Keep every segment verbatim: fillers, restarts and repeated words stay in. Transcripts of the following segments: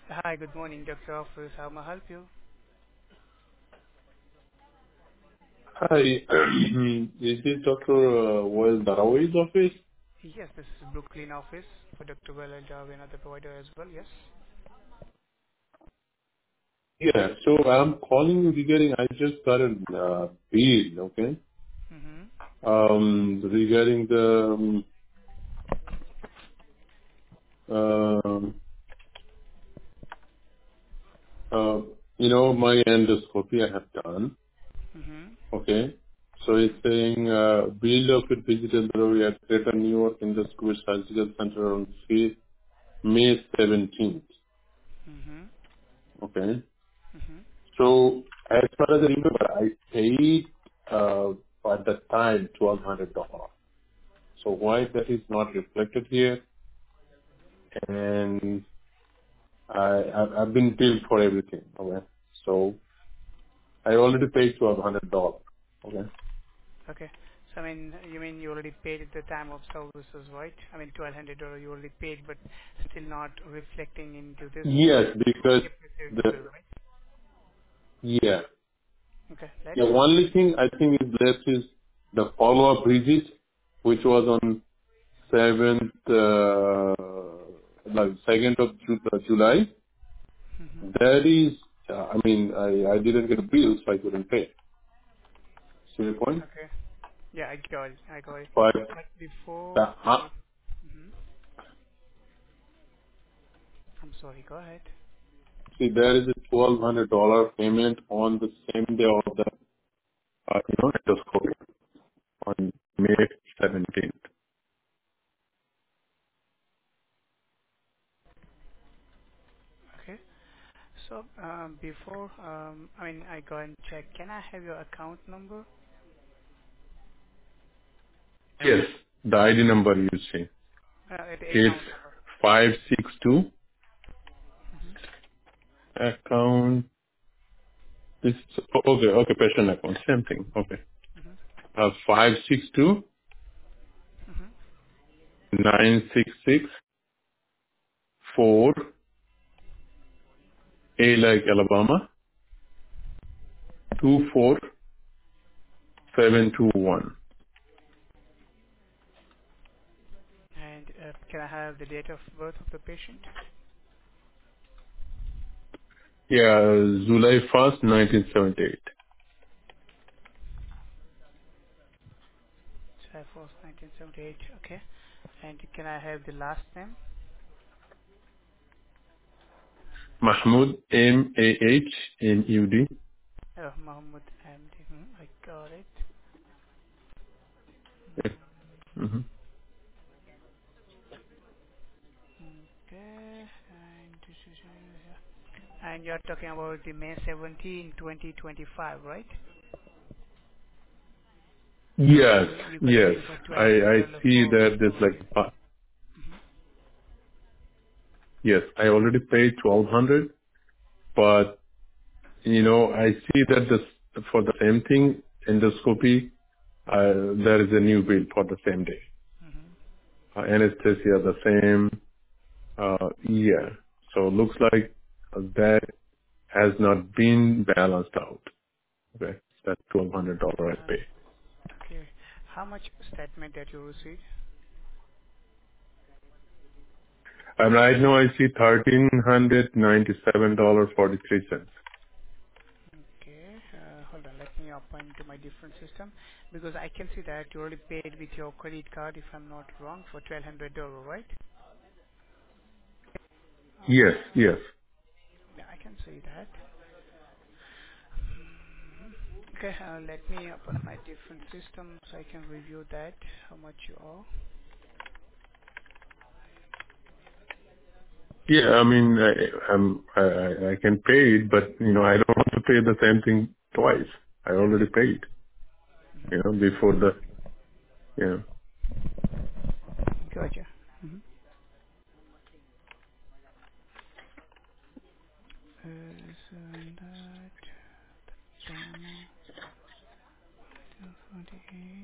Hi, good morning, Doctor Office. How may I help you? Hi, is this Doctor uh, Well Darawi's office? Yes, this is Brooklyn office for Doctor Well and Jarvin, another provider as well. Yes. Yeah, so I'm calling you regarding, I just got a uh, bill, okay? Mhm. Um, regarding the, um, um, uh, you know, my endoscopy I have done, Mhm. okay? So it's saying, uh, bill of it digital Darawi at Greater New York Endoscopy Surgical Center on fifth May seventeenth, Mhm. okay? Mhm. So as far as I remember, I paid uh, at the time twelve hundred dollars. So why that is not reflected here? And I I've, I've been billed for everything. Okay, so I already paid twelve hundred dollars. Okay. Okay. So I mean, you mean you already paid at the time of services, right? I mean, twelve hundred dollars you already paid, but still not reflecting into this bill. Yes, because Keep receiving the the bill, right? yeah Okay. Let the me. only thing I think is left is the follow up visit, which was on seventh uh, like second of Ju- uh, July. Mhm. That is, uh, I mean, I, I didn't get a bill, so I couldn't pay. See the point? Okay. Yeah, I got it. I got it. But But before the, uh, I. Mhm. I'm sorry. Go ahead. see, there is a twelve hundred dollars payment on the same day of the, uh, you know, endoscopy on May seventeenth. Okay. So, um, before, um, I mean, I go and check, can I have your account number? Yes, the I D number you see. Uh, the It's account number. five six two Mm-hmm. account. This, okay, okay, patient account, same thing. Okay. Mm-hmm. Uh, five six two Mm-hmm. nine six six four A like Alabama two four seven two one. And uh, can I have the date of birth of the patient? Yeah, July first, nineteen seventy-eight. July fourth, nineteen seventy-eight. Okay. And can I have the last name? Mahmoud, M A H N U D. Uh, Muhammad Ahmed. Hmm, I got it. Mm-hmm. Okay. And this is, uh, yeah. And you're talking about the May seventeenth, twenty twenty-five, right? Yes, You you got a yes. bill for I, twelve hundred I dollars see for that there's October. like, uh, yes, I already paid twelve hundred, but, you know, I see that this, for the same thing, endoscopy, uh, there is a new bill for the same day. Mm-hmm. Uh, anesthesia, the same, uh, yeah. So looks like uh, that has not been balanced out. Okay. That's twelve hundred dollars I Uh, pay. okay. How much statement that you received? And right now I see thirteen hundred ninety-seven dollars forty-three cents. Okay. Uh, hold on. Let me open to my different system because I can see that you already paid with your credit card, if I'm not wrong, for twelve hundred dollars, right? Yes, Uh, yes. yeah, I can see that. Mhm. Okay. Uh, let me open my different system so I can review that. How much you owe? Yeah, I mean, I, I'm, I, I I can pay it, but, you know, I don't want to pay the same thing twice. I already paid, Mm-hmm. you know, before the, you know. Gotcha. Mm-hmm. Uh, so that Jama forty-eight.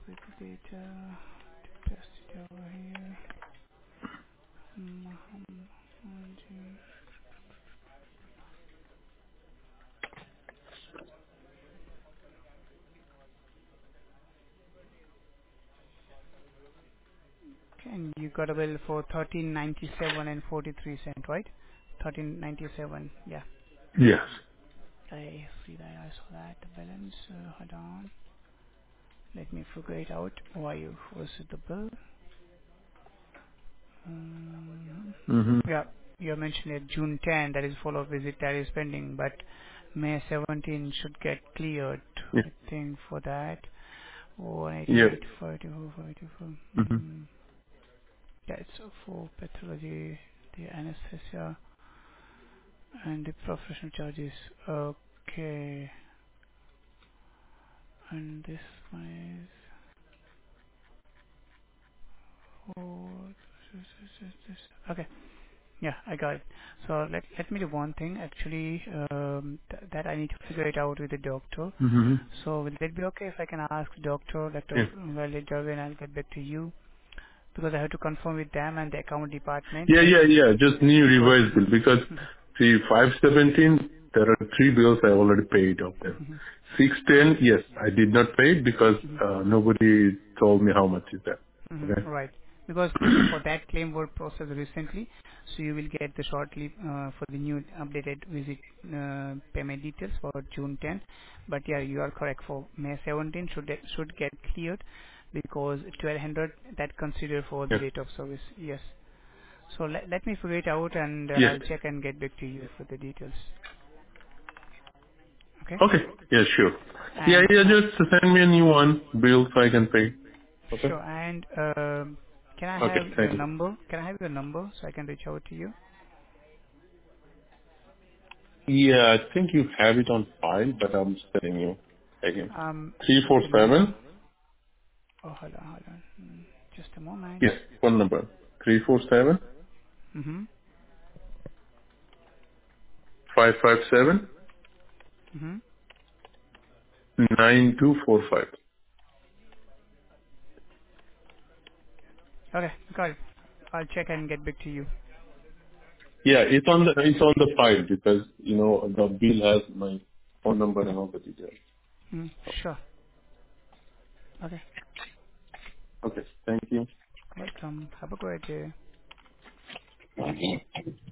With the data, test it over here. Mohammed. Okay, and you got a bill for thirteen ninety seven and forty three cent, right? Thirteen ninety seven. Yeah. Yes. I see that. I saw that. The balance. Uh, hold on. Let me figure it out. Why you was it the bill? Um, Mm-hmm. yeah. You mentioned it June tenth. That is follow-up visit that is pending, but May seventeenth should get cleared. Yeah. I think for that. one Yeah. eighty-eight, forty-four, forty-four. Mm-hmm. Mm, that's for pathology, the anesthesia, and the professional charges. Okay. And this one is for this, this, this, this. Okay. Yeah, I got it. So let let me do one thing. Actually, um, th- that I need to figure it out with the doctor. Mm-hmm. So will that be okay if I can ask doctor, Yeah. Doctor Valley Jarvin, and I'll get back to you because I have to confirm with them and the account department Yeah, that yeah, yeah. Just new because. revised bill because see five seventeen there are three bills I already paid of them. Six ten, yes, I did not pay it because uh, nobody told me how much is that. Mhm, Okay. right. Because for that claim were processed recently, so you will get the shortly uh, for the new updated visit uh, payment details for June tenth. But yeah, you are correct. For May seventeenth should get, should get cleared because twelve hundred that considered for the Yes. date of service. Yes. So let let me figure it out and uh, Yes. I'll check and get back to you for the details. Okay. Okay. Yeah, sure. Yeah, And yeah. uh, Just send me a new one bill so I can pay. Okay. sure. And um, can I Okay. have your Thank you. number? Can I have your number so I can reach out to you? Yeah, I think you have it on file, but I'm telling you again. Um, Three four the seven. number. Oh, hold on, hold on. Mm, just a moment. Yes, phone number three four seven Mhm. five five seven Mhm. nine two four five. Okay, got it. I'll check and get back to you. Yeah, it's on the it's on the file because you know the bill has my phone number and all the details. Mm, sure. Okay. Okay, thank you. Welcome. Have a great day.